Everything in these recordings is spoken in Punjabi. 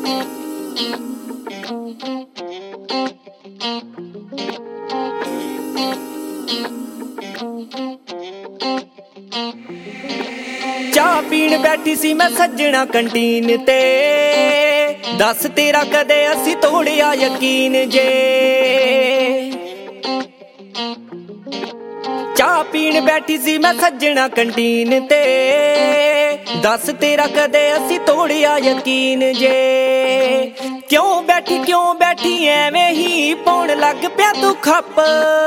ਚਾਹ ਪੀਣ ਬੈਠੀ ਸੀ ਮੈਂ ਸੱਜਣਾ ਕੰਟੀਨ ਤੇ, ਦੱਸ ਤੇਰਾ ਕਦੇ ਅਸੀਂ ਤੋੜਿਆ ਯਕੀਨ ਜੇ। ਚਾਹ ਪੀਣ ਬੈਠੀ ਸੀ ਮੈਂ ਸੱਜਣਾ ਕੰਟੀਨ ਤੇ, ਦੱਸ ਤੇਰਾ ਕਦੇ ਅਸੀਂ ਤੋੜਿਆ ਯਕੀਨ ਜੇ। ਕਿਉਂ ਬੈਠੀ ਐਵੇਂ ਹੀ ਪਾਉਣ ਲੱਗ ਪਿਆ ਤੂੰ ਖੱਪ।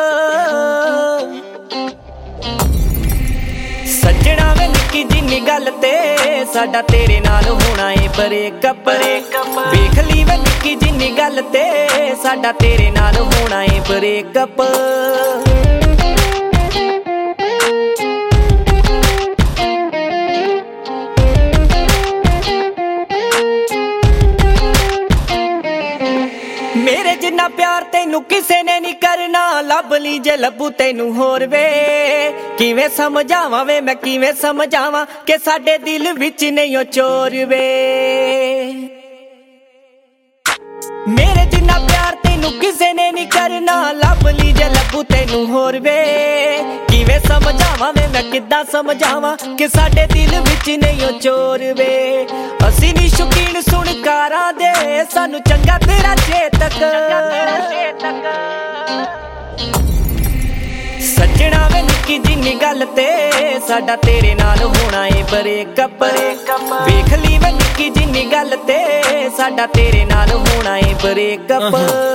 ਸੱਜਣਾ ਵੇ ਨਿੱਕੀ ਜਿੰਨੀ ਗੱਲ ਤੇ ਸਾਡਾ ਤੇਰੇ ਨਾਲ ਹੋਣਾ ਏ ਬ੍ਰੇਕਅਪ। ਵੇਖ ਲਈ ਵੇ ਨਿੱਕੀ ਜਿੰਨੀ ਗੱਲ ਤੇ ਸਾਡਾ ਤੇਰੇ ਨਾਲ ਹੋਣਾ ਏ ਬ੍ਰੇਕਅਪ। ਮੇਰੇ ਜਿੰਨਾ ਪਿਆਰ ਤੈਨੂੰ ਕਿਸੇ ਨੇ ਨਹੀਂ ਕਰਨਾ, ਲੱਭ ਲਈ ਜੇ ਲੱਭੂ ਤੈਨੂੰ ਹੋਰ ਵੇ। ਕਿਵੇਂ ਸਮਝਾਵਾਂ ਵੇ ਮੈਂ ਕਿਵੇਂ ਸਮਝਾਵਾਂ ਕਿ ਸਾਡੇ ਦਿਲ ਵਿੱਚ ਨਹੀਂ ਉਹ ਚੋਰ ਵੇ। ਮੇਰੇ ਜਿੰਨਾ ਪਿਆਰ ਤੈਨੂੰ ਕਿਸੇ ਨੇ ਨਹੀਂ ਕਰਨਾ, ਲੱਭ ਲਈ ਜੇ ਲੱਭੂ ਤੈਨੂੰ ਹੋਰ ਵੇ। ਕਿਵੇਂ ਸਮਝਾਵਾਂ ਵੇ ਮੈਂ ਕਿੱਦਾਂ ਸਮਝਾਵਾਂ ਕਿ ਸਾਡੇ ਦਿਲ ਵਿੱਚ ਨਹੀਂ ਉਹ ਚੋਰ ਵੇ। ਅਸੀਂ ਨਹੀਂ ਸ਼ੌਕੀਨ ਸੁਣਕਾਰਾਂ ਦੇ, ਸਾਨੂੰ ਚੰਗਾ ਤੇਰਾ ਚੇਤਕ। ਸੱਜਣਾ ਵੇ ਨਿੱਕੀ ਜਿੰਨੀ ਗੱਲ ਤੇ ਸਾਡਾ ਤੇਰੇ ਨਾਲ ਹੋਣਾ ਏ ਬ੍ਰੇਕਅਪ। ਵੇਖ ਲਈ ਵੇ ਨਿੱਕੀ ਜਿੰਨੀ ਗੱਲ ਤੇ ਸਾਡਾ ਤੇਰੇ ਨਾਲ ਹੋਣਾ ਏ breakup.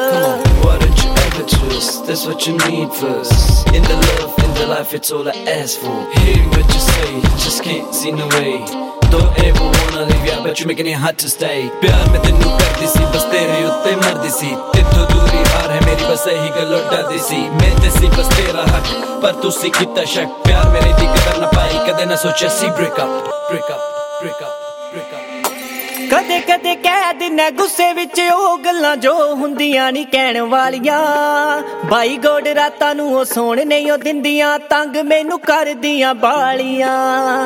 That's what you need first. In the love, in the life, it's all I ask for. Hear what you say, just can't see no way. Don't ever wanna leave ya, but you're making it hard to stay. प्यार में तेनू करदी सी, बस तेरे उत्ते मरदी सी। तेथों दूरी हार है मेरी, बस यही गल उड्डदी सी। मैं ते सी बस तेरा हक, पर तुसी कीता शक। प्यार मेरे दी कदर ना पाई, कदे ना सोचा सी break up, break up, break up, break up। ਕਦੇ ਕਦੇ ਕਹਿ ਦਿੰਨਾ ਗੁੱਸੇ ਵਿੱਚ ਉਹ ਗੱਲਾਂ ਜੋ ਹੁੰਦੀਆਂ ਨਹੀਂ ਕਹਿਣ ਵਾਲੀਆਂ। ਬਾਈ ਗੋਡ ਰਾਤਾਂ ਨੂੰ ਉਹ ਸੌਣ ਨਹੀਂ ਉਹ ਦਿੰਦੀਆਂ, ਤੰਗ ਮੈਨੂੰ ਕਰਦੀਆਂ ਬਾਲੀਆਂ।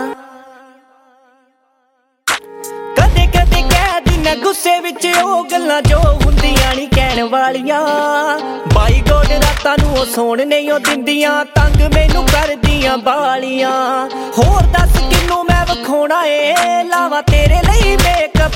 ਕਦੇ ਕਦੇ ਕਹਿ ਦਿੰਨਾ ਗੁੱਸੇ ਵਿੱਚ ਉਹ ਗੱਲਾਂ ਜੋ ਹੁੰਦੀਆਂ ਨਹੀਂ ਕਹਿਣ ਵਾਲੀਆਂ। ਬਾਈ ਗੋਡ ਰਾਤਾਂ ਨੂੰ ਉਹ ਸੌਣ ਨਹੀਂ ਉਹ ਦਿੰਦੀਆਂ, ਤੰਗ ਮੈਨੂੰ ਕਰਦੀਆਂ ਬਾਲੀਆਂ। ਹੋਰ ਦੱਸ ਕਿਨੂੰ ਮੈਂ ਵਿਖਾਉਣਾ ਏ, ਲਾਵਾਂ ਤੇਰੇ ਲਈ ਮੇਕਅਪ।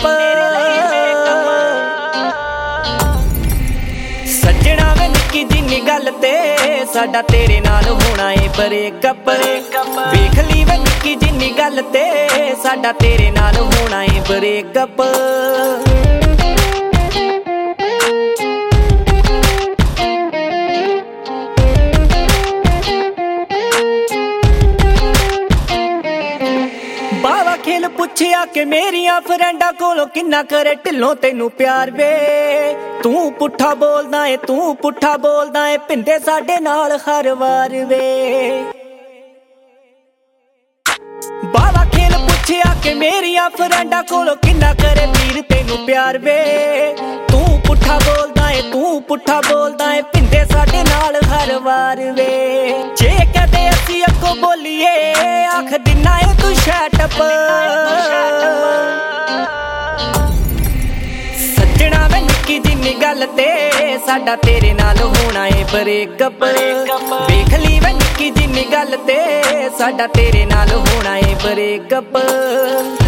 ਸੱਜਣਾ ਵੇ ਨਿੱਕੀ ਜਿੰਨੀ ਗੱਲ ਤੇ ਸਾਡਾ ਤੇਰੇ ਨਾਲ ਹੋਣਾ ਏ ਬ੍ਰੇਕਅਪ। ਵੇਖ ਲਈ ਵੇ ਨਿੱਕੀ ਜਿੰਨੀ ਗੱਲ ਤੇ ਸਾਡਾ ਤੇਰੇ ਨਾਲ ਹੋਣਾ ਏ ਬ੍ਰੇਕਅਪ। ਬਾਵਾ ਖੇਲ ਪੁੱਛਿਆ ਕਿ ਮੇਰੀਆਂ ਫਰੈਂਡਾਂ ਕੋਲੋਂ ਕਿੰਨਾ ਕਰੇ ਢਿੱਲੋਂ ਤੈਨੂੰ ਪਿਆਰ ਵੇ। ਤੂੰ ਪੁੱਠਾ ਬੋਲਦਾ ਏ, ਤੂੰ ਪੁੱਠਾ ਬੋਲਦਾ ਏ, ਪਿੰਦੇ ਸਾਡੇ ਨਾਲ ਹਰ ਵਾਰ ਵੇ। ਬਾਵਾ ਖੇਲ ਪੁੱਛਿਆ ਕਿ ਮੇਰੀਆਂ ਫਰੈਂਡਾਂ ਕੋਲੋਂ ਕਿੰਨਾ ਕਰੇ ਵੀਰ ਤੈਨੂੰ ਪਿਆਰ ਵੇ। ਤੂੰ ਪੁੱਠਾ ਬੋਲਦਾ ਏ, ਤੂੰ ਪੁੱਠਾ ਬੋਲਦਾ ਏ, ਪਿੰਦੇ ਸਾਡੇ ਨਾਲ ਹਰ ਵਾਰ ਵੇ। ਜੇ ਕਦੇ ਅਸੀਂ ਅੱਗੋਂ ਬੋਲੀਏ ਆਖ ਦਿਨਾ ਏ ਤੂੰ ਸ਼ਟਅਪ। ਸੱਜਣਾ ਵੇ ਨਿੱਕੀ ਜਿੰਨੀ ਗੱਲ ਤੇ ਸਾਡਾ ਤੇਰੇ ਨਾਲ ਹੋਣਾ ਏ ਬ੍ਰੇਕਅਪ। ਵੇਖ ਲਈ ਵੇ ਨਿੱਕੀ ਜਿੰਨੀ ਗੱਲ ਤੇ ਸਾਡਾ ਤੇਰੇ ਨਾਲ ਹੋਣਾ ਏ ਬ੍ਰੇਕਅਪ।